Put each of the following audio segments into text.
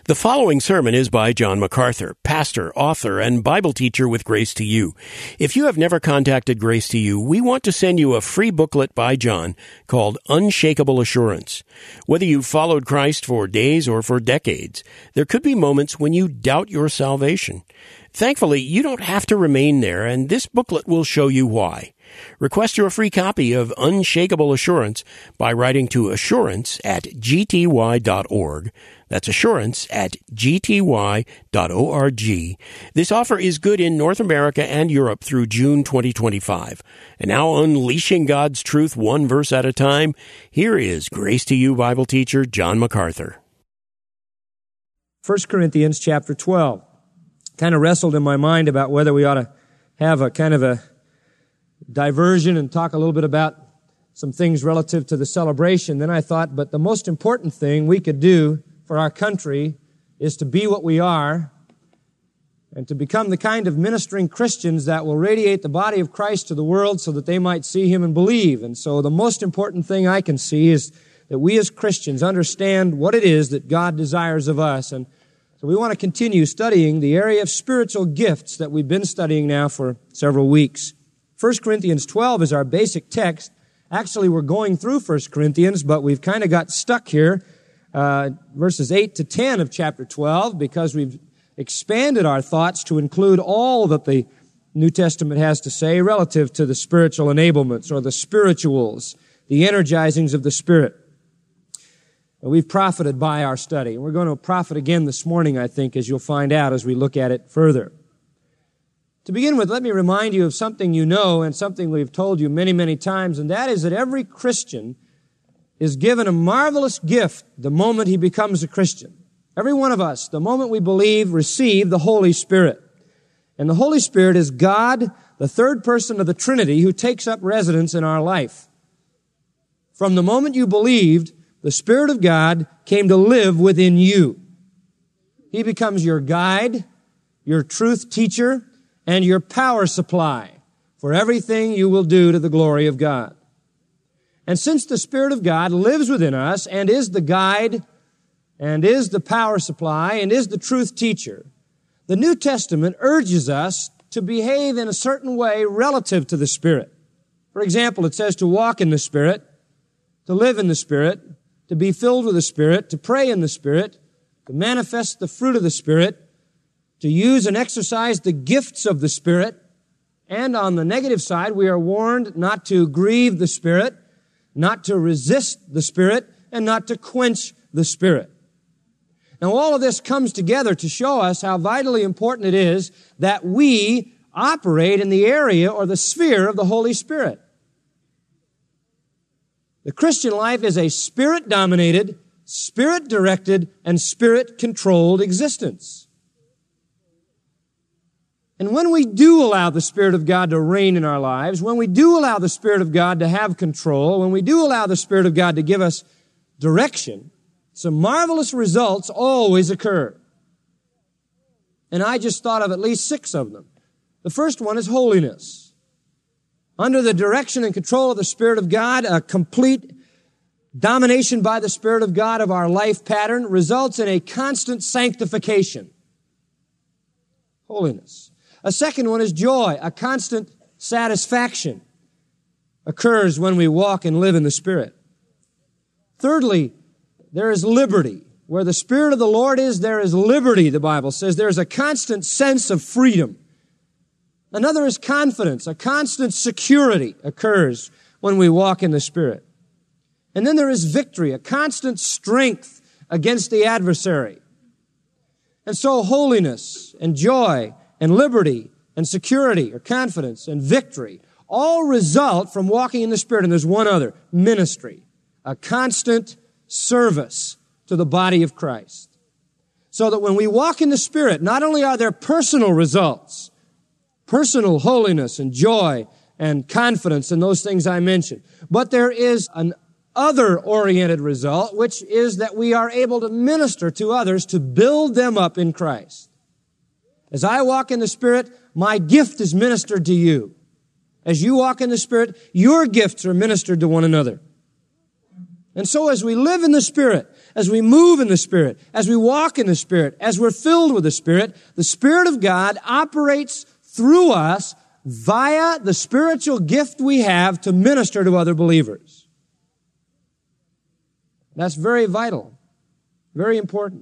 The following sermon is by John MacArthur, pastor, author, and Bible teacher with Grace to You. If you have never contacted Grace to You, we want to send you a free booklet by John called Unshakable Assurance. Whether you've followed Christ for days or for decades, there could be moments when you doubt your salvation. Thankfully, you don't have to remain there, and this booklet will show you why. Request your free copy of Unshakable Assurance by writing to assurance@gty.org. That's assurance@gty.org. This offer is good in North America and Europe through June 2025. And now, unleashing God's truth one verse at a time, here is Grace to You Bible teacher John MacArthur. 1 Corinthians chapter 12. Kind of wrestled in my mind about whether we ought to have a kind of a diversion and talk a little bit about some things relative to the celebration. Then I thought, but the most important thing we could do for our country is to be what we are and to become the kind of ministering Christians that will radiate the body of Christ to the world so that they might see Him and believe. And so the most important thing I can see is that we as Christians understand what it is that God desires of us. And so we want to continue studying the area of spiritual gifts that we've been studying now for several weeks. 1 Corinthians 12 is our basic text. Actually, we're going through 1 Corinthians, but we've kind of got stuck here, verses 8 to 10 of chapter 12, because we've expanded our thoughts to include all that the New Testament has to say relative to the spiritual enablements or the spirituals, the energizings of the Spirit. And we've profited by our study. And we're going to profit again this morning, I think, as you'll find out as we look at it further. To begin with, let me remind you of something you know and something we've told you many, many times, and that is that every Christian is given a marvelous gift the moment he becomes a Christian. Every one of us, the moment we believe, receive the Holy Spirit. And the Holy Spirit is God, the third person of the Trinity, who takes up residence in our life. From the moment you believed, the Spirit of God came to live within you. He becomes your guide, your truth teacher, and your power supply for everything you will do to the glory of God. And since the Spirit of God lives within us and is the guide and is the power supply and is the truth teacher, the New Testament urges us to behave in a certain way relative to the Spirit. For example, it says to walk in the Spirit, to live in the Spirit, to be filled with the Spirit, to pray in the Spirit, to manifest the fruit of the Spirit, to use and exercise the gifts of the Spirit. And on the negative side, we are warned not to grieve the Spirit, not to resist the Spirit, and not to quench the Spirit. Now, all of this comes together to show us how vitally important it is that we operate in the area or the sphere of the Holy Spirit. The Christian life is a Spirit-dominated, Spirit-directed, and Spirit-controlled existence. And when we do allow the Spirit of God to reign in our lives, when we do allow the Spirit of God to have control, when we do allow the Spirit of God to give us direction, some marvelous results always occur. And I just thought of at least 6 of them. The first one is holiness. Under the direction and control of the Spirit of God, a complete domination by the Spirit of God of our life pattern results in a constant sanctification. Holiness. A second one is joy. A constant satisfaction occurs when we walk and live in the Spirit. Thirdly, there is liberty. Where the Spirit of the Lord is, there is liberty, the Bible says. There is a constant sense of freedom. Another is confidence. A constant security occurs when we walk in the Spirit. And then there is victory, a constant strength against the adversary. And so holiness and joy and liberty and security or confidence and victory all result from walking in the Spirit. And there's one other, ministry, a constant service to the body of Christ. So that when we walk in the Spirit, not only are there personal results, personal holiness and joy and confidence and those things I mentioned, but there is an other-oriented result, which is that we are able to minister to others to build them up in Christ. As I walk in the Spirit, my gift is ministered to you. As you walk in the Spirit, your gifts are ministered to one another. And so as we live in the Spirit, as we move in the Spirit, as we walk in the Spirit, as we're filled with the Spirit of God operates through us via the spiritual gift we have to minister to other believers. That's very vital, very important.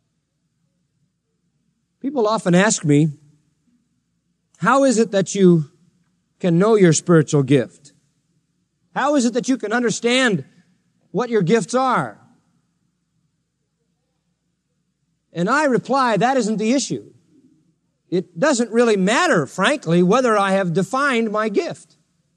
People often ask me, how is it that you can know your spiritual gift? How is it that you can understand what your gifts are? And I reply, that isn't the issue. It doesn't really matter, frankly, whether I have defined my gift.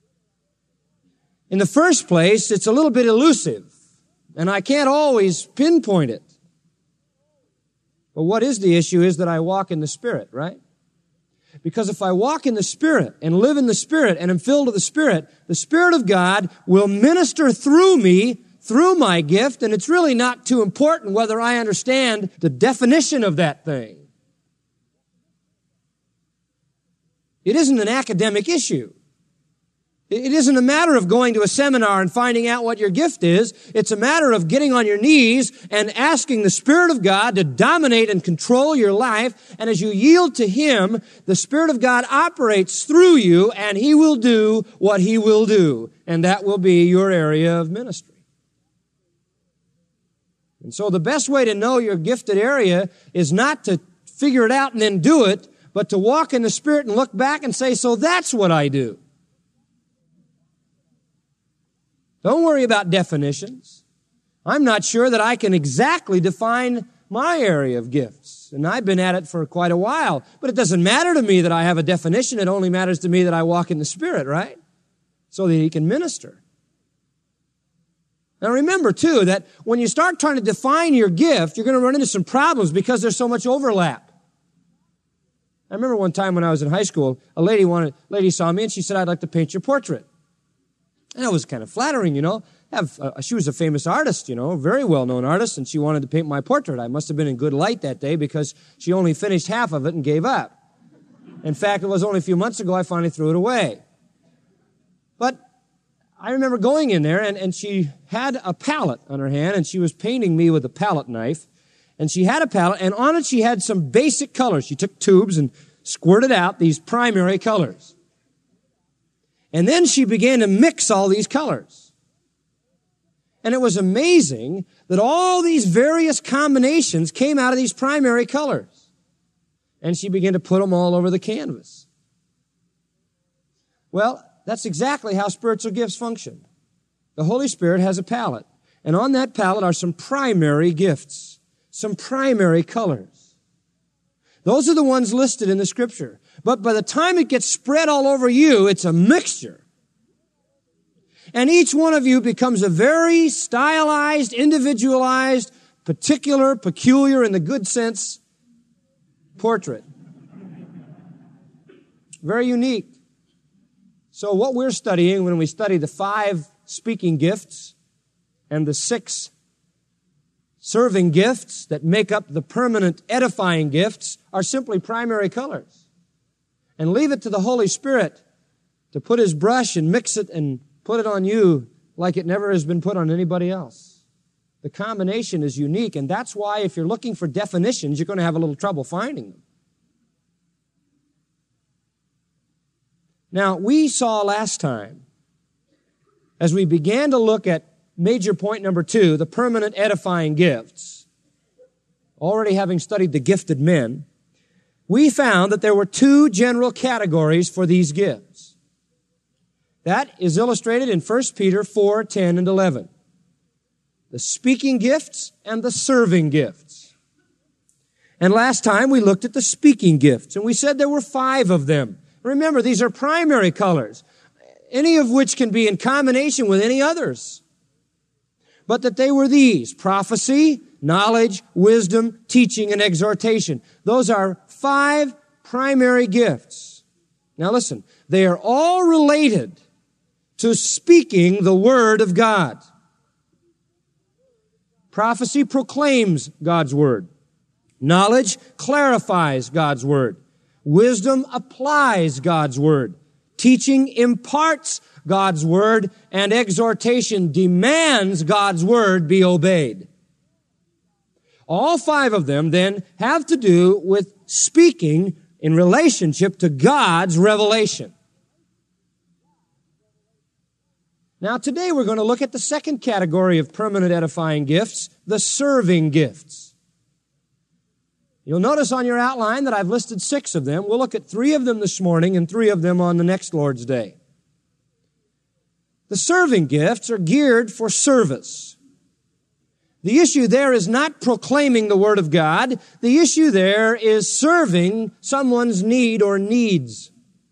In the first place, it's a little bit elusive, and I can't always pinpoint it. But what is the issue is that I walk in the Spirit, right? Because if I walk in the Spirit and live in the Spirit and am filled with the Spirit of God will minister through me, through my gift, and it's really not too important whether I understand the definition of that thing. It isn't an academic issue. It isn't a matter of going to a seminar and finding out what your gift is. It's a matter of getting on your knees and asking the Spirit of God to dominate and control your life. And as you yield to Him, the Spirit of God operates through you, and He will do what He will do. And that will be your area of ministry. And so the best way to know your gifted area is not to figure it out and then do it, but to walk in the Spirit and look back and say, so that's what I do. Don't worry about definitions. I'm not sure that I can exactly define my area of gifts. And I've been at it for quite a while. But it doesn't matter to me that I have a definition. It only matters to me that I walk in the Spirit, right? So that He can minister. Now remember, too, that when you start trying to define your gift, you're going to run into some problems because there's so much overlap. I remember one time when I was in high school, a lady saw me and she said, I'd like to paint your portrait. And it was kind of flattering, She was a famous artist, very well-known artist, and she wanted to paint my portrait. I must have been in good light that day because she only finished half of it and gave up. In fact, it was only a few months ago I finally threw it away. But I remember going in there, and she had a palette on her hand, and she was painting me with a palette knife. And she had a palette, and on it she had some basic colors. She took tubes and squirted out these primary colors. And then she began to mix all these colors. And it was amazing that all these various combinations came out of these primary colors. And she began to put them all over the canvas. Well, that's exactly how spiritual gifts function. The Holy Spirit has a palette. And on that palette are some primary gifts, some primary colors. Those are the ones listed in the Scripture. But by the time it gets spread all over you, it's a mixture. And each one of you becomes a very stylized, individualized, particular, peculiar, in the good sense, portrait. Very unique. So what we're studying when we study the 5 speaking gifts and the 6 serving gifts that make up the permanent edifying gifts are simply primary colors. And leave it to the Holy Spirit to put His brush and mix it and put it on you like it never has been put on anybody else. The combination is unique, and that's why if you're looking for definitions, you're going to have a little trouble finding them. Now, we saw last time, as we began to look at major point number 2, the permanent edifying gifts, already having studied the gifted men, we found that there were 2 general categories for these gifts. That is illustrated in 1 Peter 4, 10, and 11. The speaking gifts and the serving gifts. And last time we looked at the speaking gifts, and we said there were 5 of them. Remember, these are primary colors, any of which can be in combination with any others. But that they were these: prophecy, knowledge, wisdom, teaching, and exhortation. Those are 5 primary gifts. Now listen, they are all related to speaking the Word of God. Prophecy proclaims God's Word. Knowledge clarifies God's Word. Wisdom applies God's Word. Teaching imparts God's Word, and exhortation demands God's Word be obeyed. All 5 of them then have to do with speaking in relationship to God's revelation. Now today we're going to look at the second category of permanent edifying gifts, the serving gifts. You'll notice on your outline that I've listed 6 of them. We'll look at 3 of them this morning and 3 of them on the next Lord's Day. The serving gifts are geared for service. The issue there is not proclaiming the Word of God. The issue there is serving someone's need or needs.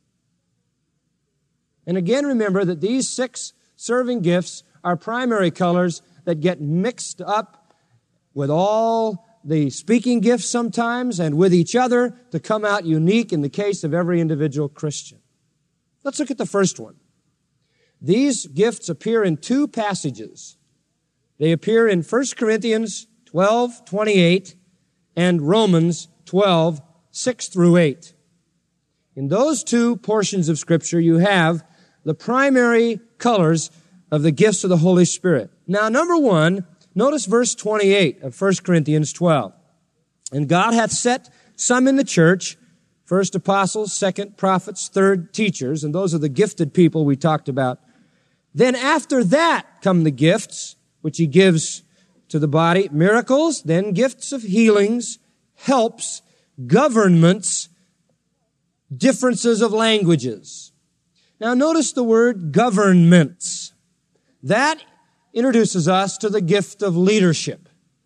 And again, remember that these 6 serving gifts are primary colors that get mixed up with all the speaking gifts sometimes and with each other to come out unique in the case of every individual Christian. Let's look at the first one. These gifts appear in 2 passages. They appear in 1 Corinthians 12:28 and Romans 12:6 through 8. In those 2 portions of Scripture, you have the primary colors of the gifts of the Holy Spirit. Now, number 1, notice verse 28 of 1 Corinthians 12. And God hath set some in the church, first apostles, second prophets, third teachers, and those are the gifted people we talked about. Then after that come the gifts, which he gives to the body, miracles, then gifts of healings, helps, governments, differences of languages. Now notice the word governments. That introduces us to the gift of leadership.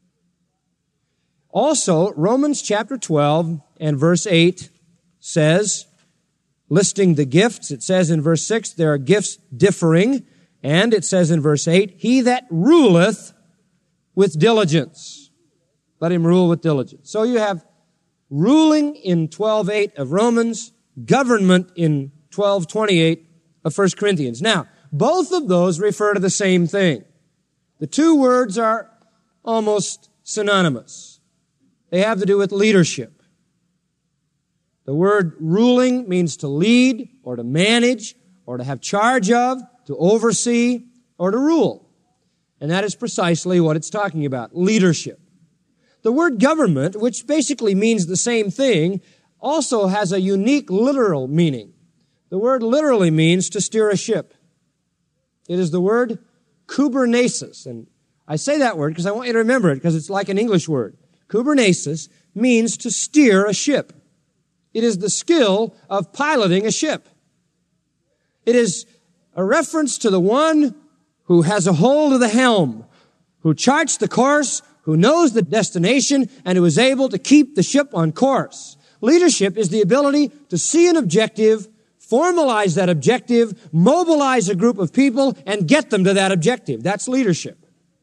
Also, Romans chapter 12 and verse 8 says, listing the gifts, it says in verse 6, there are gifts differing, and it says in verse 8, he that ruleth with diligence. Let him rule with diligence. So you have ruling in 12:8 of Romans, government in 12:28 of 1 Corinthians. Now, both of those refer to the same thing. The 2 words are almost synonymous. They have to do with leadership. The word ruling means to lead or to manage or to have charge of, to oversee, or to rule. And that is precisely what it's talking about, leadership. The word government, which basically means the same thing, also has a unique literal meaning. The word literally means to steer a ship. It is the word kubernesis. And I say that word because I want you to remember it because it's like an English word. Kubernesis means to steer a ship. It is the skill of piloting a ship. It is a reference to the one who has a hold of the helm, who charts the course, who knows the destination, and who is able to keep the ship on course. Leadership is the ability to see an objective, formalize that objective, mobilize a group of people, and get them to that objective. That's leadership.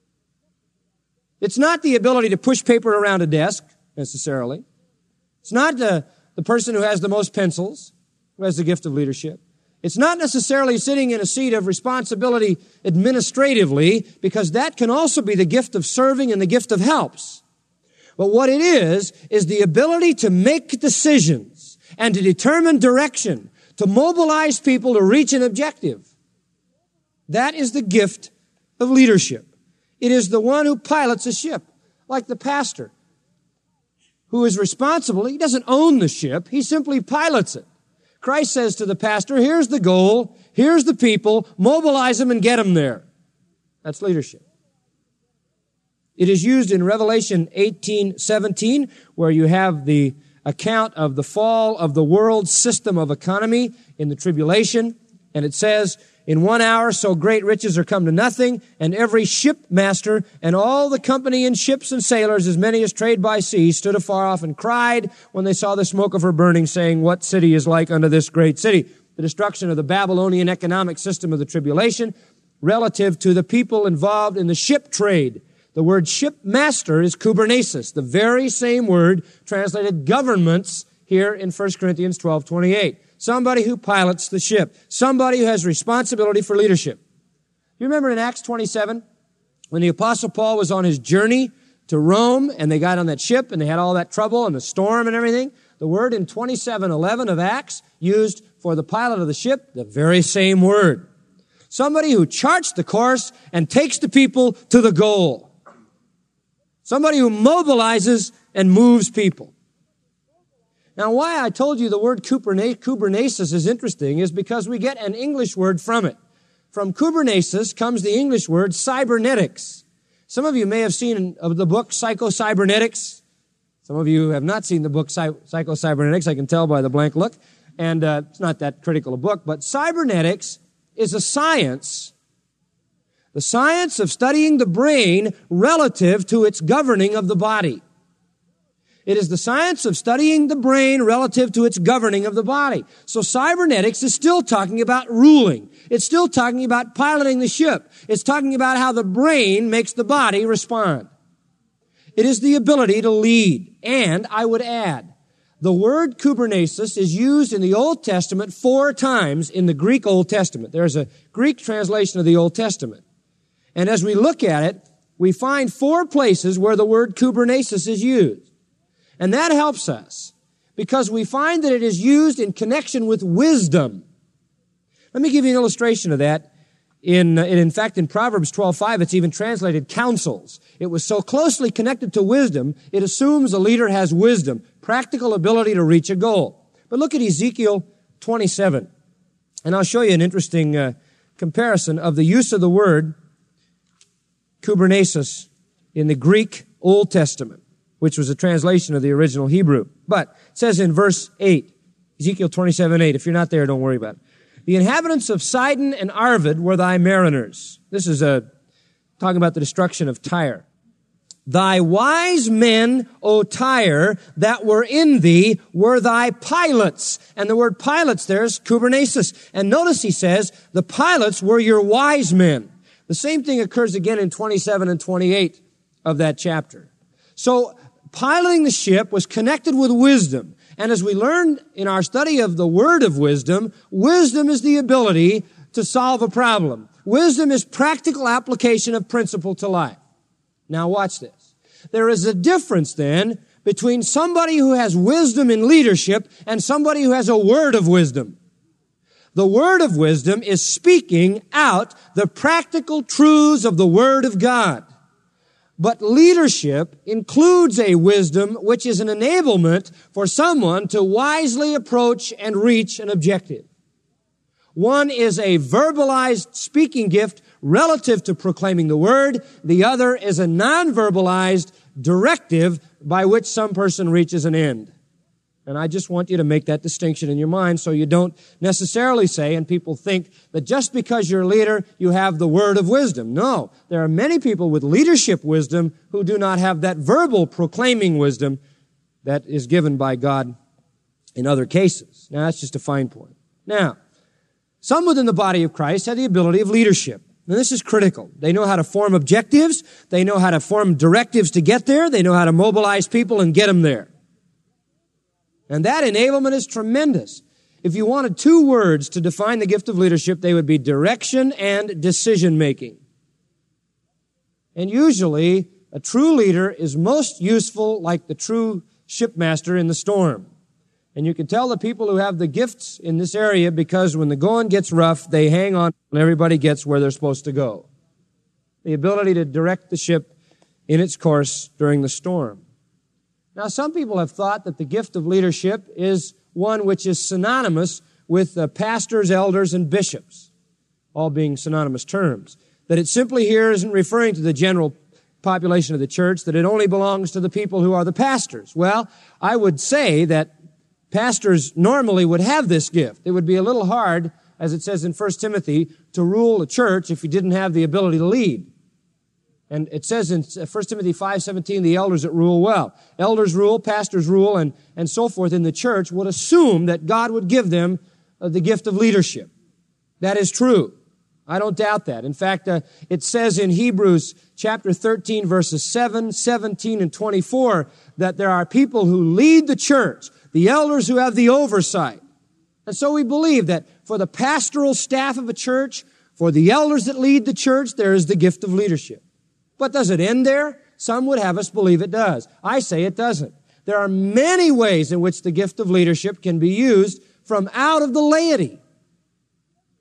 It's not the ability to push paper around a desk, necessarily. It's not the person who has the most pencils, who has the gift of leadership. It's not necessarily sitting in a seat of responsibility administratively, because that can also be the gift of serving and the gift of helps. But what it is the ability to make decisions and to determine direction, to mobilize people to reach an objective. That is the gift of leadership. It is the one who pilots a ship, like the pastor, who is responsible. He doesn't own the ship. He simply pilots it. Christ says to the pastor, here's the goal, here's the people, mobilize them and get them there. That's leadership. It is used in Revelation 18:17, where you have the account of the fall of the world system of economy in the tribulation. And it says, in 1 hour so great riches are come to nothing, and every shipmaster and all the company in ships and sailors, as many as trade by sea, stood afar off and cried when they saw the smoke of her burning, saying, what city is like unto this great city? The destruction of the Babylonian economic system of the tribulation relative to the people involved in the ship trade. The word shipmaster is kubernesis, the very same word translated governments here in 1 Corinthians 12:28. Somebody who pilots the ship. Somebody who has responsibility for leadership. You remember in Acts 27, when the Apostle Paul was on his journey to Rome, and they got on that ship, and they had all that trouble and the storm and everything? The word in 27:11 of Acts used for the pilot of the ship, the very same word. Somebody who charts the course and takes the people to the goal. Somebody who mobilizes and moves people. Now, why I told you the word kubernesis is interesting is because we get an English word from it. From kubernesis comes the English word cybernetics. Some of you may have seen the book Psycho-Cybernetics. Some of you have not seen the book Psycho-Cybernetics, I can tell by the blank look. And it's not that critical a book, but cybernetics is a science, the science of studying the brain relative to its governing of the body. It is the science of studying the brain relative to its governing of the body. So cybernetics is still talking about ruling. It's still talking about piloting the ship. It's talking about how the brain makes the body respond. It is the ability to lead. And I would add, the word kubernesis is used in the Old Testament 4 times in the Greek Old Testament. There's a Greek translation of the Old Testament. And as we look at it, we find 4 places where the word kubernesis is used. And that helps us because we find that it is used in connection with wisdom. Let me give you an illustration of that. In fact, in Proverbs 12:5, it's even translated counsels. It was so closely connected to wisdom, it assumes a leader has wisdom, practical ability to reach a goal. But look at Ezekiel 27, and I'll show you an interesting comparison of the use of the word kubernesis in the Greek Old Testament, which was a translation of the original Hebrew. But it says in verse 8, Ezekiel 27:8, if you're not there, don't worry about it. The inhabitants of Sidon and Arvad were thy mariners. This is talking about the destruction of Tyre. Thy wise men, O Tyre, that were in thee, were thy pilots. And the word pilots there is kubernesis. And notice he says, the pilots were your wise men. The same thing occurs again in 27 and 28 of that chapter. So piloting the ship was connected with wisdom. And as we learned in our study of the word of wisdom, wisdom is the ability to solve a problem. Wisdom is practical application of principle to life. Now watch this. There is a difference then between somebody who has wisdom in leadership and somebody who has a word of wisdom. The word of wisdom is speaking out the practical truths of the word of God. But leadership includes a wisdom which is an enablement for someone to wisely approach and reach an objective. One is a verbalized speaking gift relative to proclaiming the word. The other is a non-verbalized directive by which some person reaches an end. And I just want you to make that distinction in your mind so you don't necessarily say, and people think that just because you're a leader, you have the word of wisdom. No, there are many people with leadership wisdom who do not have that verbal proclaiming wisdom that is given by God in other cases. Now, that's just a fine point. Now, some within the body of Christ have the ability of leadership. Now, this is critical. They know how to form objectives. They know how to form directives to get there. They know how to mobilize people and get them there. And that enablement is tremendous. If you wanted 2 words to define the gift of leadership, they would be direction and decision making. And usually, a true leader is most useful like the true shipmaster in the storm. And you can tell the people who have the gifts in this area because when the going gets rough, they hang on and everybody gets where they're supposed to go. The ability to direct the ship in its course during the storm. Now, some people have thought that the gift of leadership is one which is synonymous with pastors, elders, and bishops, all being synonymous terms. That it simply here isn't referring to the general population of the church, that it only belongs to the people who are the pastors. Well, I would say that pastors normally would have this gift. It would be a little hard, as it says in 1 Timothy, to rule a church if you didn't have the ability to lead. And it says in 1 Timothy 5:17, the elders that rule well. Elders rule, pastors rule, and so forth in the church would assume that God would give them the gift of leadership. That is true. I don't doubt that. In fact, it says in Hebrews chapter 13, verses 7, 17, and 24, that there are people who lead the church, the elders who have the oversight. And so we believe that for the pastoral staff of a church, for the elders that lead the church, there is the gift of leadership. But does it end there? Some would have us believe it does. I say it doesn't. There are many ways in which the gift of leadership can be used from out of the laity.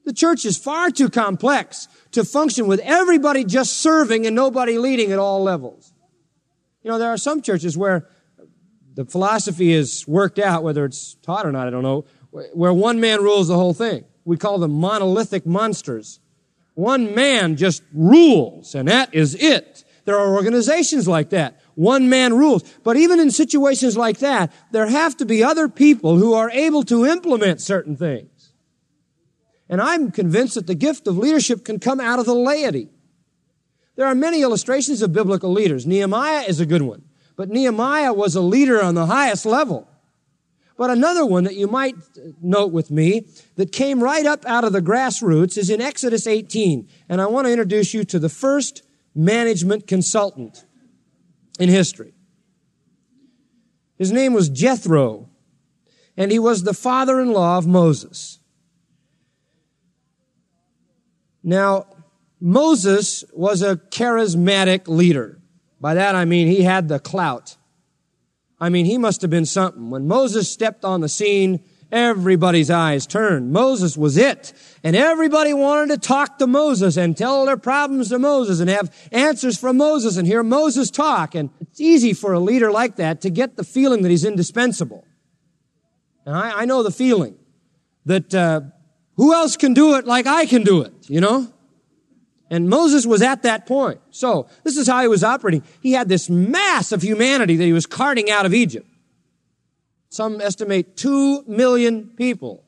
The church is far too complex to function with everybody just serving and nobody leading at all levels. You know, there are some churches where the philosophy is worked out, whether it's taught or not, I don't know, where one man rules the whole thing. We call them monolithic monsters. One man just rules, and that is it. There are organizations like that. One man rules. But even in situations like that, there have to be other people who are able to implement certain things. And I'm convinced that the gift of leadership can come out of the laity. There are many illustrations of biblical leaders. Nehemiah is a good one. But Nehemiah was a leader on the highest level. But another one that you might note with me that came right up out of the grassroots is in Exodus 18. And I want to introduce you to the first management consultant in history. His name was Jethro, and he was the father-in-law of Moses. Now, Moses was a charismatic leader. By that I mean he had the clout. I mean, he must have been something. When Moses stepped on the scene, everybody's eyes turned. Moses was it. And everybody wanted to talk to Moses and tell their problems to Moses and have answers from Moses and hear Moses talk. And it's easy for a leader like that to get the feeling that he's indispensable. And I know the feeling that who else can do it like I can do it, you know? And Moses was at that point. So this is how he was operating. He had this mass of humanity that he was carting out of Egypt. Some estimate 2 million people.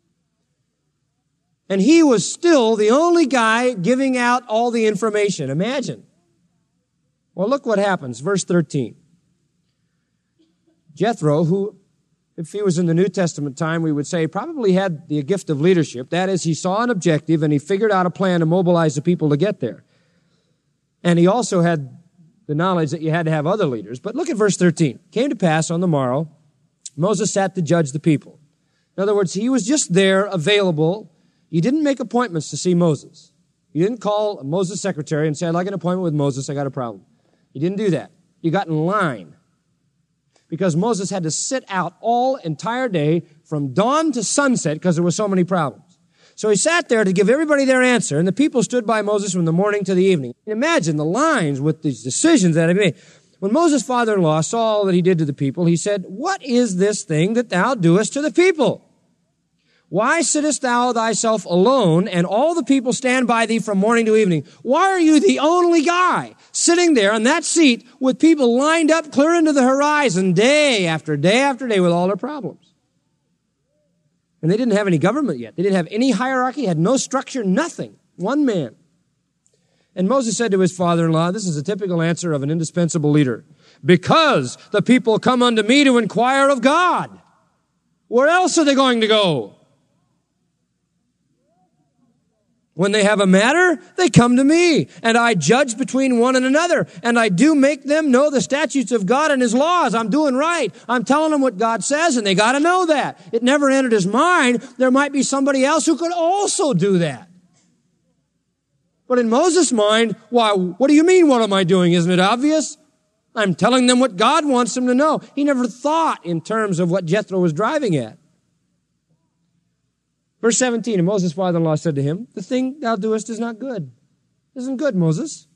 And he was still the only guy giving out all the information. Imagine. Well, look what happens. Verse 13. Jethro, who, if he was in the New Testament time, we would say probably had the gift of leadership. That is, he saw an objective and he figured out a plan to mobilize the people to get there. And he also had the knowledge that you had to have other leaders. But look at verse 13. Came to pass on the morrow, Moses sat to judge the people. In other words, he was just there, available. He didn't make appointments to see Moses. He didn't call Moses' secretary and say, I'd like an appointment with Moses, I got a problem. He didn't do that. He got in line. Because Moses had to sit out all entire day from dawn to sunset because there were so many problems. So he sat there to give everybody their answer, and the people stood by Moses from the morning to the evening. Imagine the lines with these decisions that he made. When Moses' father-in-law saw all that he did to the people, he said, What is this thing that thou doest to the people? Why sittest thou thyself alone, and all the people stand by thee from morning to evening? Why are you the only guy sitting there on that seat with people lined up clear into the horizon day after day after day with all their problems? And they didn't have any government yet. They didn't have any hierarchy, had no structure, nothing. One man. And Moses said to his father-in-law, this is a typical answer of an indispensable leader, because the people come unto me to inquire of God. Where else are they going to go? When they have a matter, they come to me, and I judge between one and another, and I do make them know the statutes of God and His laws. I'm doing right. I'm telling them what God says, and they got to know that. It never entered his mind there might be somebody else who could also do that. But in Moses' mind, why, what do you mean, what am I doing? Isn't it obvious? I'm telling them what God wants them to know. He never thought in terms of what Jethro was driving at. Verse 17, and Moses' father-in-law said to him, the thing thou doest is not good. Isn't good, Moses.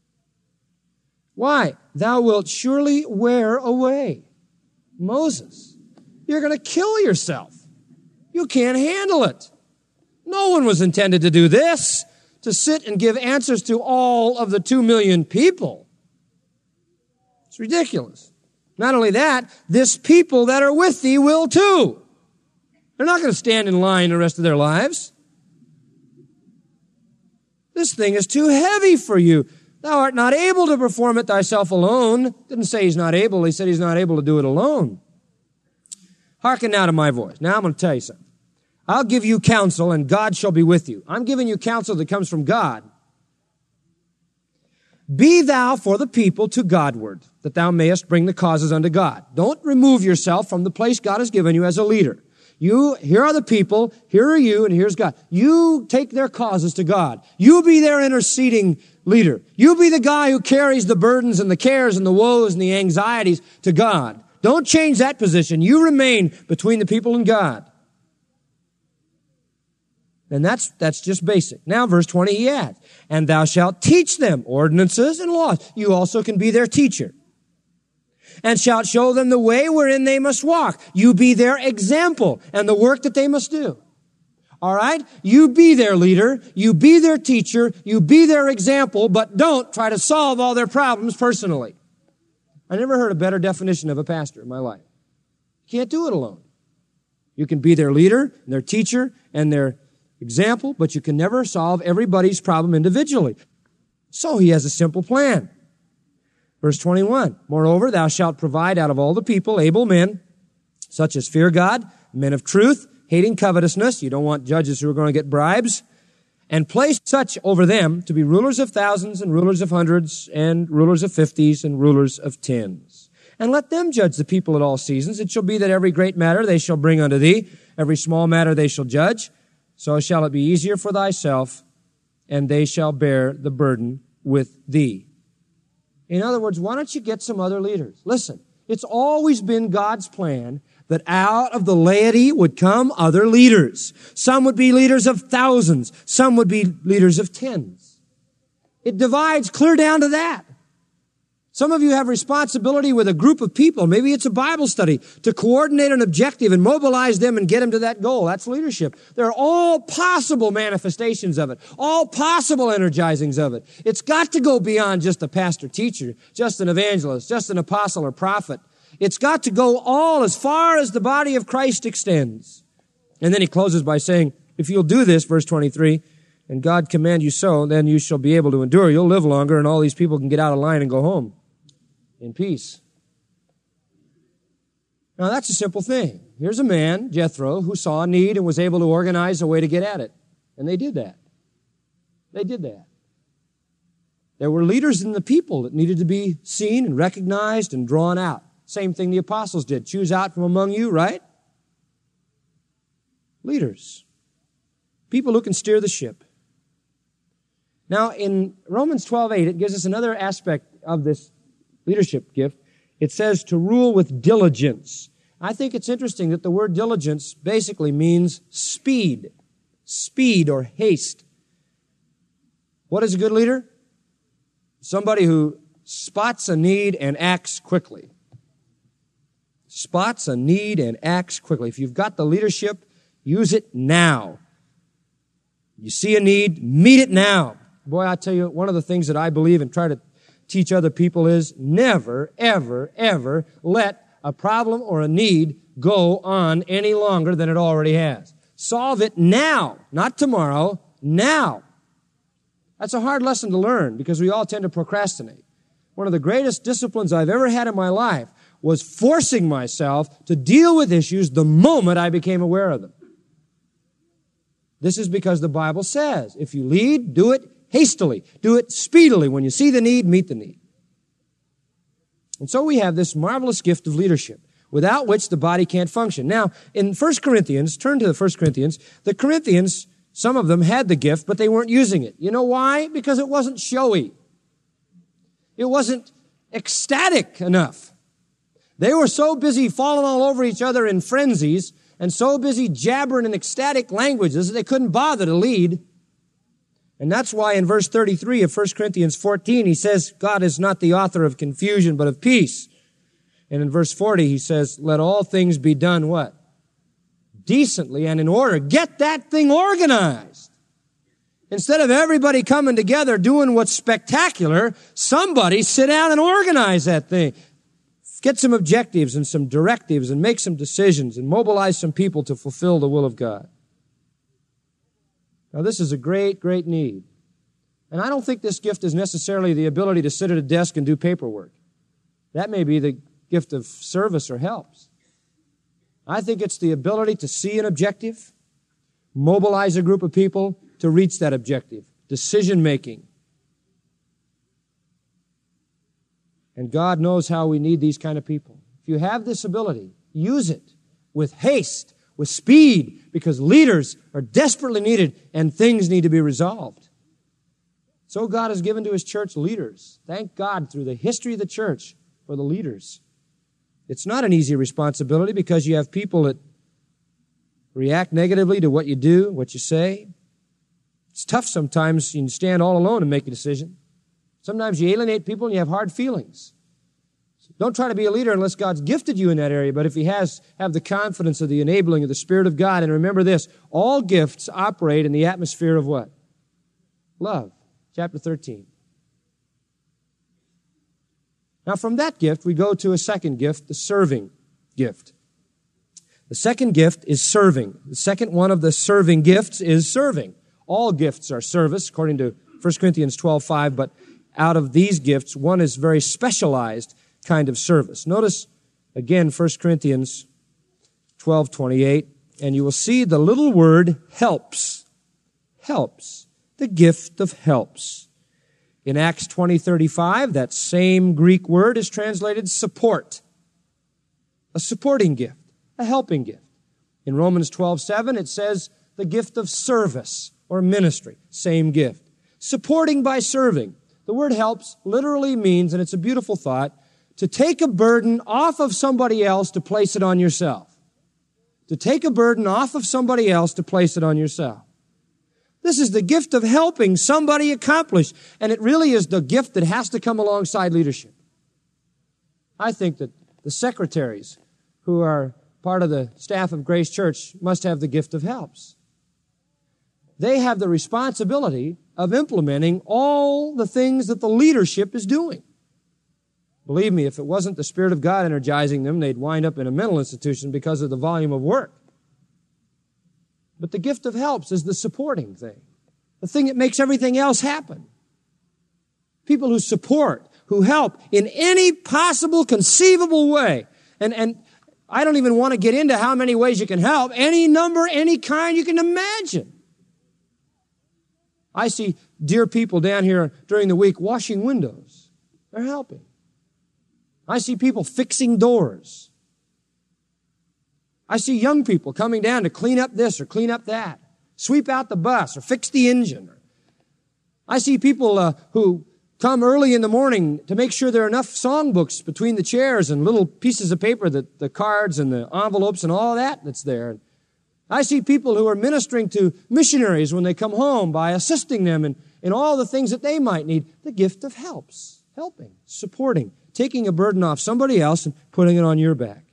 Why? Thou wilt surely wear away. Moses, you're going to kill yourself. You can't handle it. No one was intended to do this, to sit and give answers to all of the 2 million people. It's ridiculous. Not only that, this people that are with thee will too. They're not going to stand in line the rest of their lives. This thing is too heavy for you. Thou art not able to perform it thyself alone. Didn't say he's not able. He said he's not able to do it alone. Hearken now to my voice. Now I'm going to tell you something. I'll give you counsel, and God shall be with you. I'm giving you counsel that comes from God. Be thou for the people to Godward, that thou mayest bring the causes unto God. Don't remove yourself from the place God has given you as a leader. Here are the people, here are you, and here's God. You take their causes to God. You be their interceding leader. You be the guy who carries the burdens and the cares and the woes and the anxieties to God. Don't change that position. You remain between the people and God. And that's just basic. Now, verse 20, he adds, and thou shalt teach them ordinances and laws. You also can be their teacher. And shalt show them the way wherein they must walk. You be their example and the work that they must do. All right? You be their leader. You be their teacher. You be their example, but don't try to solve all their problems personally. I never heard a better definition of a pastor in my life. You can't do it alone. You can be their leader, and their teacher, and their example, but you can never solve everybody's problem individually. So he has a simple plan. Verse 21, moreover, thou shalt provide out of all the people able men, such as fear God, men of truth, hating covetousness. You don't want judges who are going to get bribes. And place such over them to be rulers of thousands and rulers of hundreds and rulers of 50s and rulers of 10s. And let them judge the people at all seasons. It shall be that every great matter they shall bring unto thee, every small matter they shall judge. So shall it be easier for thyself, and they shall bear the burden with thee. In other words, why don't you get some other leaders? Listen, it's always been God's plan that out of the laity would come other leaders. Some would be leaders of thousands. Some would be leaders of tens. It divides clear down to that. Some of you have responsibility with a group of people. Maybe it's a Bible study to coordinate an objective and mobilize them and get them to that goal. That's leadership. There are all possible manifestations of it, all possible energizings of it. It's got to go beyond just a pastor teacher, just an evangelist, just an apostle or prophet. It's got to go all as far as the body of Christ extends. And then he closes by saying, if you'll do this, verse 23, and God command you so, then you shall be able to endure. You'll live longer, and all these people can get out of line and go home in peace. Now, that's a simple thing. Here's a man, Jethro, who saw a need and was able to organize a way to get at it. And they did that. They did that. There were leaders in the people that needed to be seen and recognized and drawn out. Same thing the apostles did. Choose out from among you, right? Leaders. People who can steer the ship. Now, in Romans 12:8, it gives us another aspect of this leadership gift. It says to rule with diligence. I think it's interesting that the word diligence basically means speed. Speed or haste. What is a good leader? Somebody who spots a need and acts quickly. Spots a need and acts quickly. If you've got the leadership, use it now. You see a need, meet it now. Boy, I tell you, one of the things that I believe and try to teach other people is never, ever, ever let a problem or a need go on any longer than it already has. Solve it now, not tomorrow, now. That's a hard lesson to learn because we all tend to procrastinate. One of the greatest disciplines I've ever had in my life was forcing myself to deal with issues the moment I became aware of them. This is because the Bible says, if you lead, do it hastily. Do it speedily. When you see the need, meet the need. And so we have this marvelous gift of leadership, without which the body can't function. Now, in 1 Corinthians, turn to the 1 Corinthians, the Corinthians, some of them had the gift, but they weren't using it. You know why? Because it wasn't showy. It wasn't ecstatic enough. They were so busy falling all over each other in frenzies and so busy jabbering in ecstatic languages that they couldn't bother to lead. And that's why in verse 33 of 1 Corinthians 14, he says, God is not the author of confusion, but of peace. And in verse 40, he says, let all things be done what? Decently and in order. Get that thing organized. Instead of everybody coming together doing what's spectacular, somebody sit down and organize that thing. Get some objectives and some directives and make some decisions and mobilize some people to fulfill the will of God. Now, this is a great, great need. And I don't think this gift is necessarily the ability to sit at a desk and do paperwork. That may be the gift of service or helps. I think it's the ability to see an objective, mobilize a group of people to reach that objective, decision-making. And God knows how we need these kind of people. If you have this ability, use it with haste, with speed, because leaders are desperately needed and things need to be resolved. So God has given to His church leaders. Thank God through the history of the church for the leaders. It's not an easy responsibility because you have people that react negatively to what you do, what you say. It's tough sometimes. You can stand all alone and make a decision. Sometimes you alienate people and you have hard feelings. Don't try to be a leader unless God's gifted you in that area, but if He has, have the confidence of the enabling of the Spirit of God. And remember this, all gifts operate in the atmosphere of what? Love. Chapter 13. Now from that gift, we go to a second gift, the serving gift. The second gift is serving. The second one of the serving gifts is serving. All gifts are service, according to 1 Corinthians 12:5, but out of these gifts, one is very specialized kind of service. Notice again 1 Corinthians 12:28, and you will see the little word helps. Helps. The gift of helps. In Acts 20:35, that same Greek word is translated support. A supporting gift, a helping gift. In Romans 12:7, it says the gift of service or ministry, same gift. Supporting by serving. The word helps literally means, and it's a beautiful thought, to take a burden off of somebody else to place it on yourself. To take a burden off of somebody else to place it on yourself. This is the gift of helping somebody accomplish, and it really is the gift that has to come alongside leadership. I think that the secretaries who are part of the staff of Grace Church must have the gift of helps. They have the responsibility of implementing all the things that the leadership is doing. Believe me, if it wasn't the Spirit of God energizing them, they'd wind up in a mental institution because of the volume of work. But the gift of helps is the supporting thing, the thing that makes everything else happen. People who support, who help in any possible conceivable way. And I don't even want to get into how many ways you can help. Any number, any kind you can imagine. I see dear people down here during the week washing windows. They're helping. I see people fixing doors. I see young people coming down to clean up this or clean up that, sweep out the bus or fix the engine. I see people who come early in the morning to make sure there are enough songbooks between the chairs and little pieces of paper, the cards and the envelopes and all that's there. I see people who are ministering to missionaries when they come home by assisting them in all the things that they might need. The gift of helps, helping, supporting, taking a burden off somebody else and putting it on your back.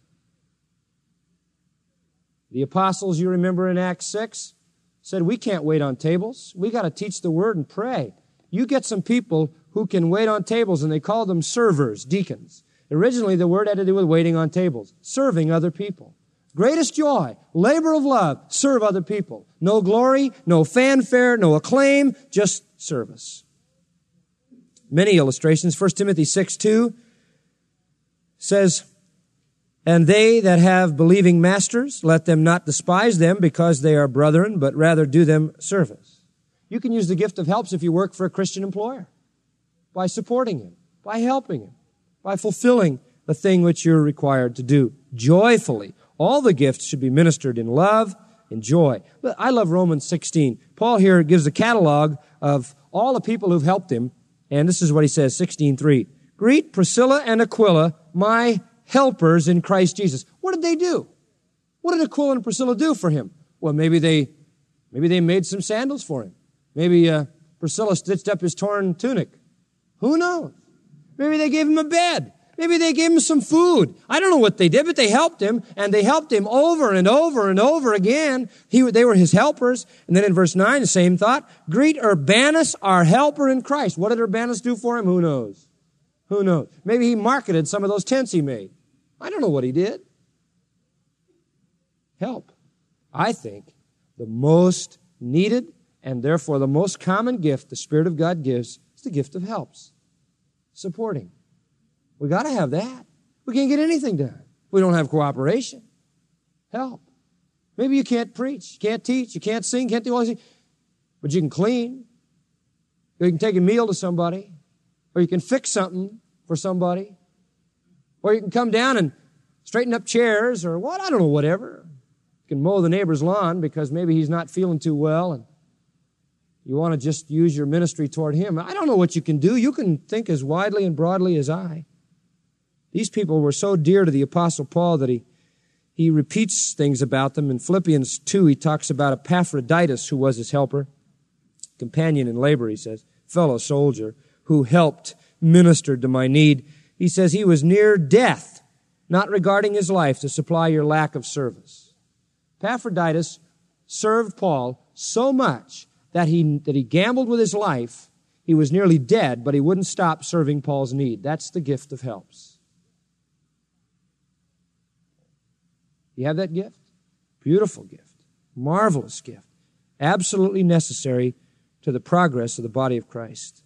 The apostles, you remember in Acts 6, said, we can't wait on tables. We got to teach the word and pray. You get some people who can wait on tables, and they call them servers, deacons. Originally, the word had to do with waiting on tables, serving other people. Greatest joy, labor of love, serve other people. No glory, no fanfare, no acclaim, just service. Many illustrations. 1 Timothy 6:2 says, and they that have believing masters, let them not despise them because they are brethren, but rather do them service. You can use the gift of helps if you work for a Christian employer, by supporting him, by helping him, by fulfilling the thing which you're required to do joyfully. All the gifts should be ministered in love and joy. But I love Romans 16. Paul here gives a catalog of all the people who've helped him, and this is what he says, 16:3. Greet Priscilla and Aquila, my helpers in Christ Jesus. What did they do? What did Aquila and Priscilla do for him? Well, maybe they made some sandals for him. Maybe Priscilla stitched up his torn tunic. Who knows? Maybe they gave him a bed. Maybe they gave him some food. I don't know what they did, but they helped him, and they helped him over and over and over again. They were his helpers. And then in verse 9, the same thought. Greet Urbanus, our helper in Christ. What did Urbanus do for him? Who knows? Who knows? Maybe he marketed some of those tents he made. I don't know what he did. Help. I think the most needed and therefore the most common gift the Spirit of God gives is the gift of helps. Supporting. We got to have that. We can't get anything done. We don't have cooperation. Help. Maybe you can't preach, you can't teach, you can't sing, can't do all these things, but you can clean. Or you can take a meal to somebody. Or you can fix something for somebody. Or you can come down and straighten up chairs or what, I don't know, whatever. You can mow the neighbor's lawn because maybe he's not feeling too well and you want to just use your ministry toward him. I don't know what you can do. You can think as widely and broadly as I. These people were so dear to the Apostle Paul that he repeats things about them. In Philippians 2, he talks about Epaphroditus, who was his helper. companion in labor, he says, fellow soldier, who helped, ministered to my need. He says he was near death, not regarding his life to supply your lack of service. Epaphroditus served Paul so much that he gambled with his life. He was nearly dead, but he wouldn't stop serving Paul's need. That's the gift of helps. You have that gift? Beautiful gift. Marvelous gift. Absolutely necessary to the progress of the body of Christ.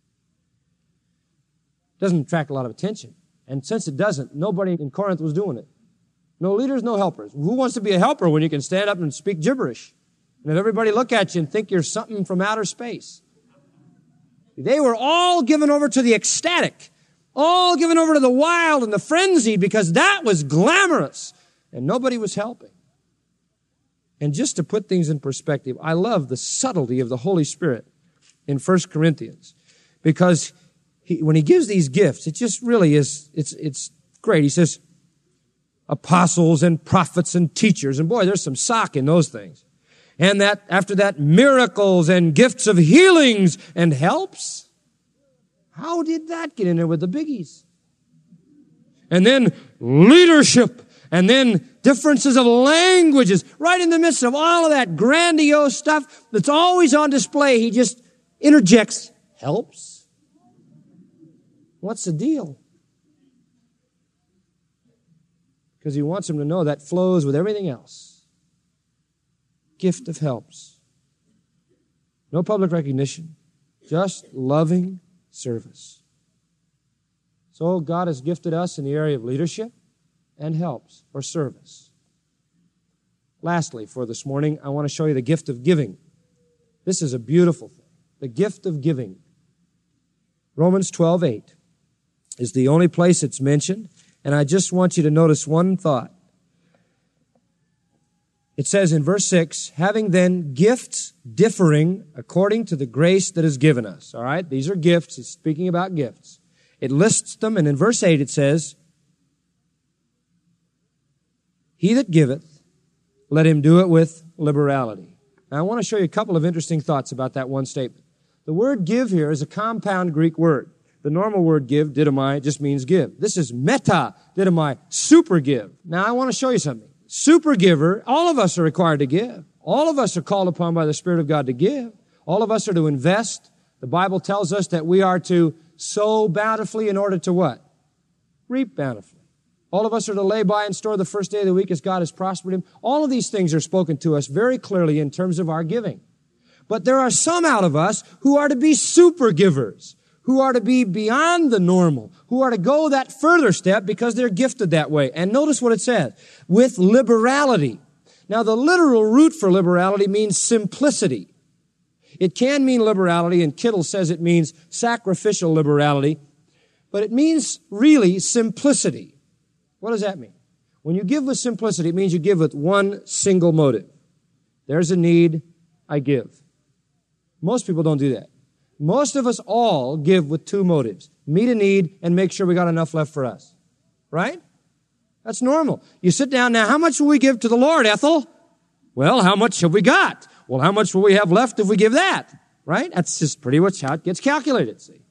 Doesn't attract a lot of attention. And since it doesn't, nobody in Corinth was doing it. No leaders, no helpers. Who wants to be a helper when you can stand up and speak gibberish? And have everybody look at you and think you're something from outer space. They were all given over to the ecstatic, all given over to the wild and the frenzied, because that was glamorous. And nobody was helping. And just to put things in perspective, I love the subtlety of the Holy Spirit in 1 Corinthians. Because when he gives these gifts, it just really is, it's great. He says, apostles and prophets and teachers. And boy, there's some sock in those things. And that, after that, miracles and gifts of healings and helps. How did that get in there with the biggies? And then leadership. And then differences of languages. Right in the midst of all of that grandiose stuff that's always on display, he just interjects, helps. What's the deal? Because he wants them to know that flows with everything else. Gift of helps. No public recognition. Just loving service. So God has gifted us in the area of leadership and helps or service. Lastly, for this morning, I want to show you the gift of giving. This is a beautiful thing. The gift of giving. Romans 12:8 is the only place it's mentioned, and I just want you to notice one thought. It says in verse 6, having then gifts differing according to the grace that is given us. All right, these are gifts. It's speaking about gifts. It lists them, and in verse 8 it says, he that giveth, let him do it with liberality. Now I want to show you a couple of interesting thoughts about that one statement. The word give here is a compound Greek word. The normal word give, didymai, just means give. This is meta, didymai, super give. Now I want to show you something. Super giver, all of us are required to give. All of us are called upon by the Spirit of God to give. All of us are to invest. The Bible tells us that we are to sow bountifully in order to what? Reap bountifully. All of us are to lay by and store the first day of the week as God has prospered him. All of these things are spoken to us very clearly in terms of our giving. But there are some out of us who are to be super givers, who are to be beyond the normal, who are to go that further step because they're gifted that way. And notice what it says, with liberality. Now, the literal root for liberality means simplicity. It can mean liberality, and Kittle says it means sacrificial liberality, but it means really simplicity. What does that mean? When you give with simplicity, it means you give with one single motive. There's a need, I give. Most people don't do that. Most of us all give with two motives. Meet a need and make sure we got enough left for us. Right? That's normal. You sit down now, how much will we give to the Lord, Ethel? Well, how much have we got? Well, how much will we have left if we give that? Right? That's just pretty much how it gets calculated, see.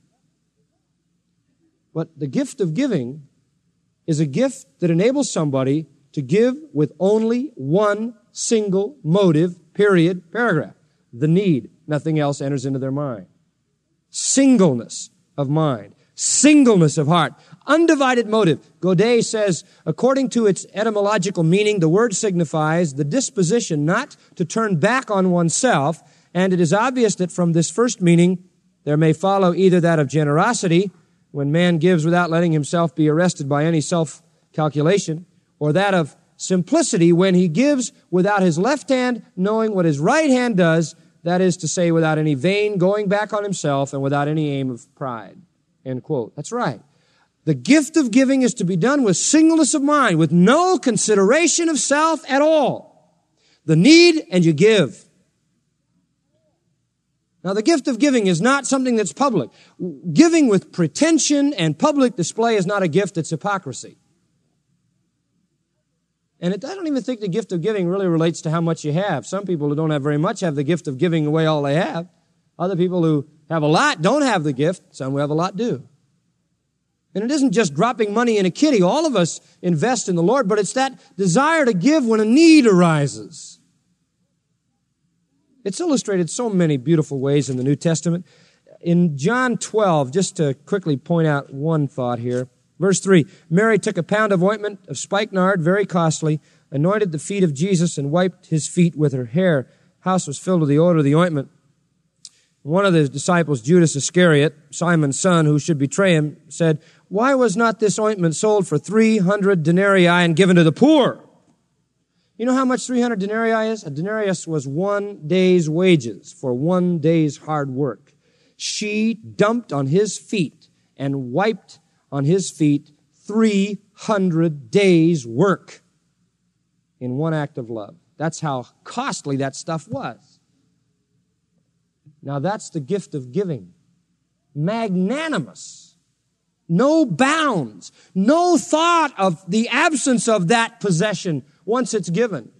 But the gift of giving is a gift that enables somebody to give with only one single motive, period, paragraph. The need. Nothing else enters into their mind. Singleness of mind. Singleness of heart. Undivided motive. Godet says, according to its etymological meaning, the word signifies the disposition not to turn back on oneself, and it is obvious that from this first meaning, there may follow either that of generosity, when man gives without letting himself be arrested by any self-calculation, or that of simplicity, when he gives without his left hand knowing what his right hand does, that is to say, without any vain going back on himself and without any aim of pride. End quote. That's right. The gift of giving is to be done with singleness of mind, with no consideration of self at all. The need, and you give. Now, the gift of giving is not something that's public. Giving with pretension and public display is not a gift, it's hypocrisy. And I don't even think the gift of giving really relates to how much you have. Some people who don't have very much have the gift of giving away all they have. Other people who have a lot don't have the gift. Some who have a lot do. And it isn't just dropping money in a kitty. All of us invest in the Lord, but it's that desire to give when a need arises. It's illustrated so many beautiful ways in the New Testament. In John 12, just to quickly point out one thought here, verse 3, Mary took a pound of ointment of spikenard, very costly, anointed the feet of Jesus, and wiped his feet with her hair. The house was filled with the odor of the ointment. One of the disciples, Judas Iscariot, Simon's son, who should betray him, said, "Why was not this ointment sold for 300 denarii and given to the poor?" You know how much 300 denarii is? A denarius was 1 day's wages for 1 day's hard work. She dumped on his feet and wiped on his feet 300 days' work in one act of love. That's how costly that stuff was. Now that's the gift of giving. Magnanimous. No bounds. No thought of the absence of that possession once it's given.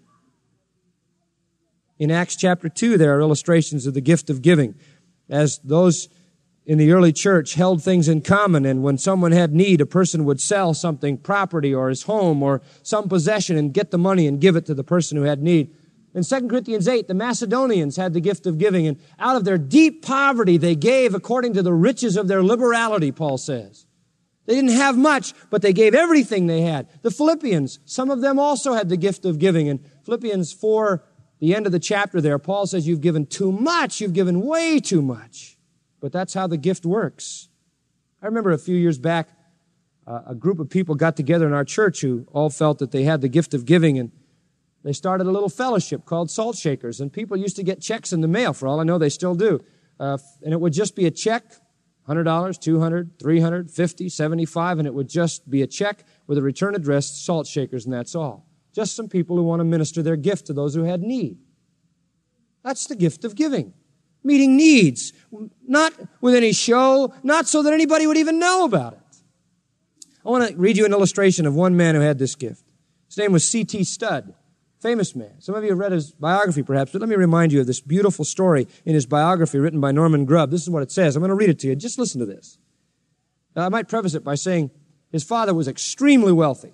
In Acts chapter 2, there are illustrations of the gift of giving. As those in the early church held things in common, and when someone had need, a person would sell something, property or his home or some possession, and get the money and give it to the person who had need. In 2 Corinthians 8, the Macedonians had the gift of giving, and out of their deep poverty, they gave according to the riches of their liberality, Paul says. They didn't have much, but they gave everything they had. The Philippians, some of them also had the gift of giving. In Philippians 4, the end of the chapter there, Paul says, you've given too much, you've given way too much. But that's how the gift works. I remember a few years back, a group of people got together in our church who all felt that they had the gift of giving, and they started a little fellowship called Salt Shakers, and people used to get checks in the mail. For all I know, they still do. And it would just be a check, $100, $200, $300, $50, $75, and it would just be a check with a return address, Salt Shakers, and that's all. Just some people who want to minister their gift to those who had need. That's the gift of giving. Meeting needs, not with any show, not so that anybody would even know about it. I want to read you an illustration of one man who had this gift. His name was C.T. Studd. Famous man. Some of you have read his biography perhaps, but let me remind you of this beautiful story in his biography written by Norman Grubb. This is what it says. I'm going to read it to you. Just listen to this. Now, I might preface it by saying his father was extremely wealthy,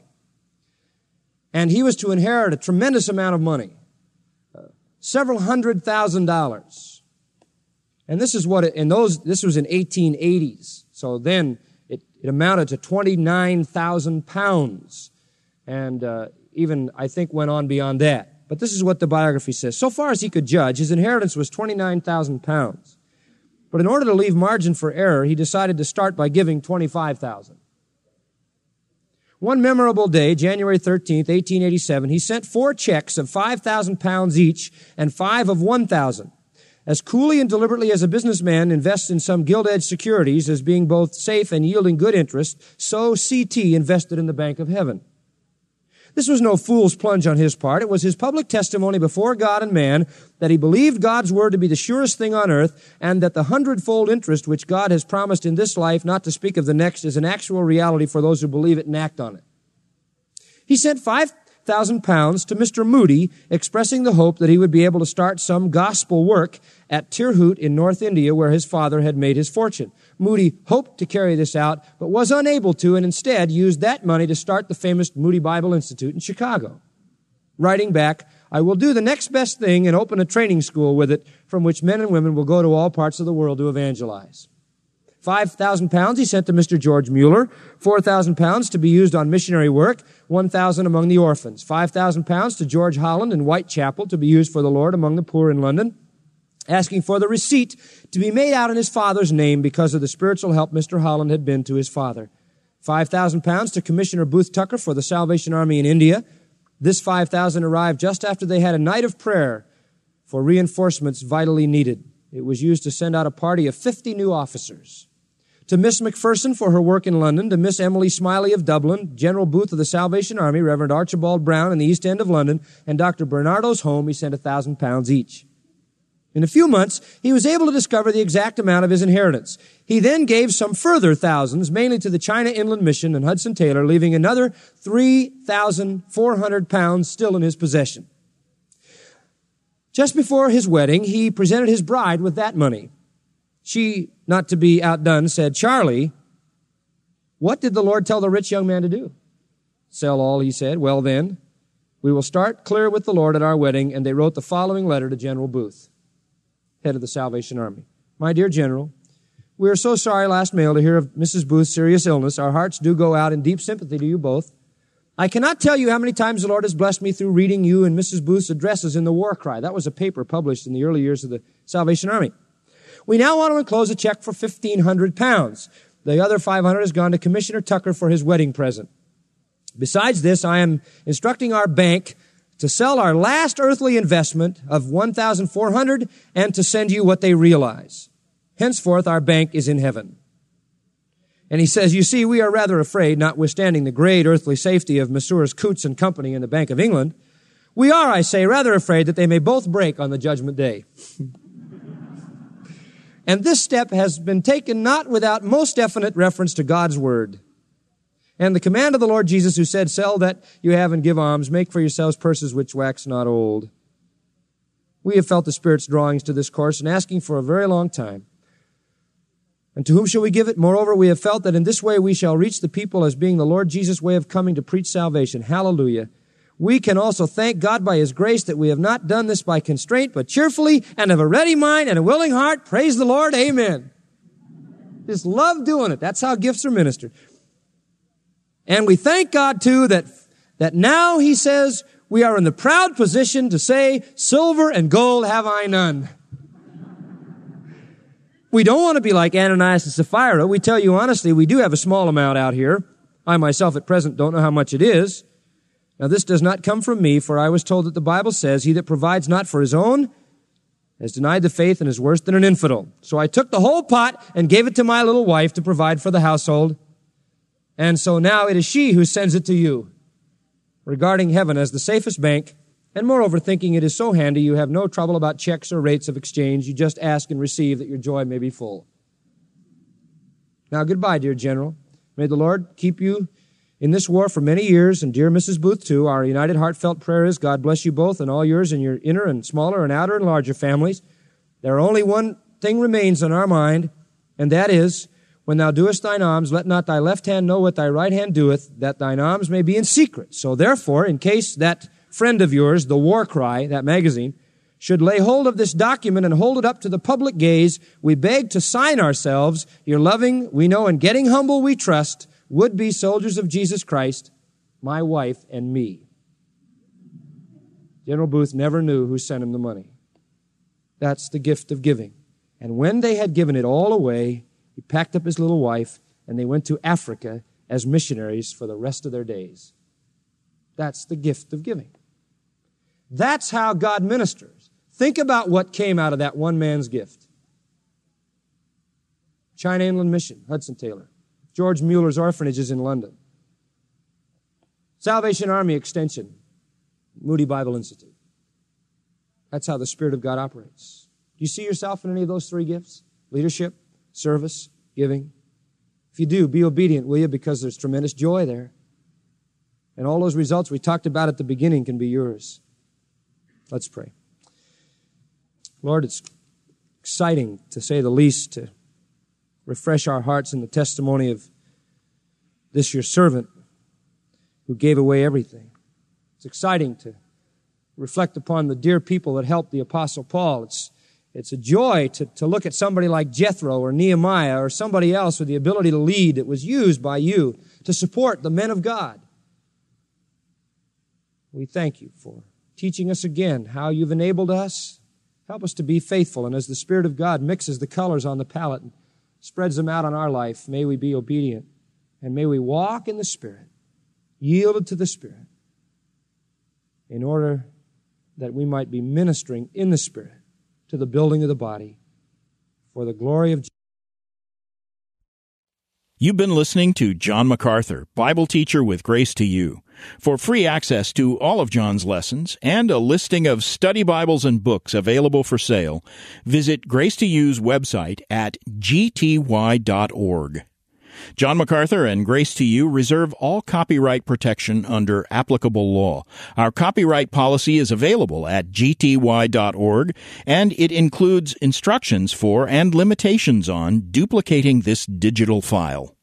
and he was to inherit a tremendous amount of money, several $100,000. And this is what this was in 1880s. So then it amounted to 29,000 pounds. And even, I think, went on beyond that. But this is what the biography says. So far as he could judge, his inheritance was 29,000 pounds. But in order to leave margin for error, he decided to start by giving 25,000. One memorable day, January 13th, 1887, he sent 4 checks of 5,000 pounds each and 5 of 1,000. As coolly and deliberately as a businessman invests in some gilt-edged securities as being both safe and yielding good interest, so C.T. invested in the Bank of Heaven. This was no fool's plunge on his part. It was his public testimony before God and man that he believed God's word to be the surest thing on earth, and that the 100-fold interest which God has promised in this life, not to speak of the next, is an actual reality for those who believe it and act on it. He sent 5,000 pounds to Mr. Moody, expressing the hope that he would be able to start some gospel work at Tirhut in North India, where his father had made his fortune. Moody hoped to carry this out, but was unable to, and instead used that money to start the famous Moody Bible Institute in Chicago. Writing back, I will do the next best thing and open a training school with it, from which men and women will go to all parts of the world to evangelize. 5,000 pounds he sent to Mr. George Mueller, 4,000 pounds to be used on missionary work, 1,000 among the orphans, 5,000 pounds to George Holland in Whitechapel to be used for the Lord among the poor in London, asking for the receipt to be made out in his father's name because of the spiritual help Mr. Holland had been to his father. 5,000 pounds to Commissioner Booth Tucker for the Salvation Army in India. This 5,000 arrived just after they had a night of prayer for reinforcements vitally needed. It was used to send out a party of 50 new officers. To Miss McPherson for her work in London, to Miss Emily Smiley of Dublin, General Booth of the Salvation Army, Reverend Archibald Brown in the East End of London, and Dr. Bernardo's home, he sent 1,000 pounds each. In a few months, he was able to discover the exact amount of his inheritance. He then gave some further thousands, mainly to the China Inland Mission and Hudson Taylor, leaving another 3,400 pounds still in his possession. Just before his wedding, he presented his bride with that money. She, not to be outdone, said, "Charlie, what did the Lord tell the rich young man to do?" "Sell all," he said. "Well then, we will start clear with the Lord at our wedding." And they wrote the following letter to General Booth, head of the Salvation Army. "My dear General, we are so sorry last mail to hear of Mrs. Booth's serious illness. Our hearts do go out in deep sympathy to you both. I cannot tell you how many times the Lord has blessed me through reading you and Mrs. Booth's addresses in the War Cry." That was a paper published in the early years of the Salvation Army. "We now want to enclose a check for £1,500. The other $500 has gone to Commissioner Tucker for his wedding present. Besides this, I am instructing our bank to sell our last earthly investment of $1,400 and to send you what they realize. Henceforth, our bank is in heaven." And he says, "You see, we are rather afraid, notwithstanding the great earthly safety of Messrs. Coutts and Company in the Bank of England, we are, I say, rather afraid that they may both break on the judgment day." And this step has been taken not without most definite reference to God's word. And the command of the Lord Jesus, who said, "Sell that you have and give alms, make for yourselves purses which wax not old." We have felt the Spirit's drawings to this course and asking for a very long time. And to whom shall we give it? Moreover, we have felt that in this way we shall reach the people as being the Lord Jesus' way of coming to preach salvation. Hallelujah. We can also thank God by His grace that we have not done this by constraint, but cheerfully and of a ready mind and a willing heart. Praise the Lord. Amen. Just love doing it. That's how gifts are ministered. And we thank God, too, that now, He says, we are in the proud position to say, "Silver and gold have I none." We don't want to be like Ananias and Sapphira. We tell you honestly, we do have a small amount out here. I myself at present don't know how much it is. Now, this does not come from me, for I was told that the Bible says, "He that provides not for his own has denied the faith and is worse than an infidel." So I took the whole pot and gave it to my little wife to provide for the household. And so now it is she who sends it to you, regarding heaven as the safest bank, and moreover thinking it is so handy you have no trouble about checks or rates of exchange. You just ask and receive that your joy may be full. Now, goodbye, dear General. May the Lord keep you in this war for many years, and dear Mrs. Booth, too. Our united heartfelt prayer is, God bless you both and all yours and your inner and smaller and outer and larger families. There only one thing remains on our mind, and that is, when thou doest thine alms, let not thy left hand know what thy right hand doeth, that thine alms may be in secret. So therefore, in case that friend of yours, the War Cry, that magazine, should lay hold of this document and hold it up to the public gaze, we beg to sign ourselves, your loving, we know, and getting humble, we trust, would-be soldiers of Jesus Christ, my wife and me. General Booth never knew who sent him the money. That's the gift of giving. And when they had given it all away, he packed up his little wife, and they went to Africa as missionaries for the rest of their days. That's the gift of giving. That's how God ministers. Think about what came out of that one man's gift. China Inland Mission, Hudson Taylor. George Mueller's orphanages in London. Salvation Army Extension, Moody Bible Institute. That's how the Spirit of God operates. Do you see yourself in any of those three gifts? Leadership, service, giving. If you do, be obedient, will you? Because there's tremendous joy there. And all those results we talked about at the beginning can be yours. Let's pray. Lord, it's exciting, to say the least, to refresh our hearts in the testimony of this your servant who gave away everything. It's exciting to reflect upon the dear people that helped the Apostle Paul. It's a joy to look at somebody like Jethro or Nehemiah or somebody else with the ability to lead that was used by you to support the men of God. We thank you for teaching us again how you've enabled us. Help us to be faithful, and as the Spirit of God mixes the colors on the palette and spreads them out on our life, may we be obedient, and may we walk in the Spirit, yielded to the Spirit, in order that we might be ministering in the Spirit to the building of the body for the glory of Jesus. You've been listening to John MacArthur, Bible teacher with Grace to You. For free access to all of John's lessons and a listing of study Bibles and books available for sale, visit Grace to You's website at gty.org. John MacArthur and Grace to You reserve all copyright protection under applicable law. Our copyright policy is available at gty.org, and it includes instructions for and limitations on duplicating this digital file.